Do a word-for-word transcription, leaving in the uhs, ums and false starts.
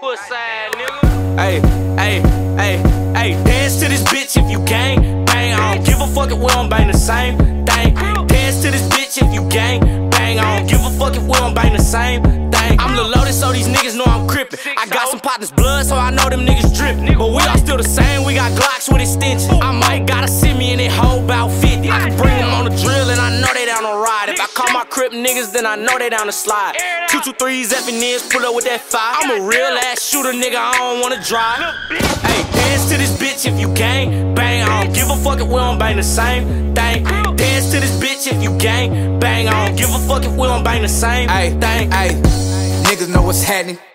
Pussy ass nigga. Hey, hey, hey, hey, dance to this bitch if you gang. Bang, I don't give a fuck if we don't bang the same thing. Dance to this bitch if you gang. Bang, I don't give a fuck if we don't bang the same thing. I'm Lil Loaded, so these niggas know I'm crippin'. I got some partners' blood, so I know them niggas drippin'. But we all still the same, we got Glocks with extensions. I might gotta send me in that hoe about fifty. I can bring them on the drill, and I know they down to ride. If I call my crip niggas, then I know they down to slide. Two two threes, effing is, pull up with that fire. I'm a real ass shooter, nigga, I don't wanna drive. Hey, dance to this bitch if you gang. Bang, I don't give a fuck if we don't bang the same thing. Dance to this bitch if you gang. Bang, I don't give a fuck if we don't bang the same thing. Ay, niggas know what's happening.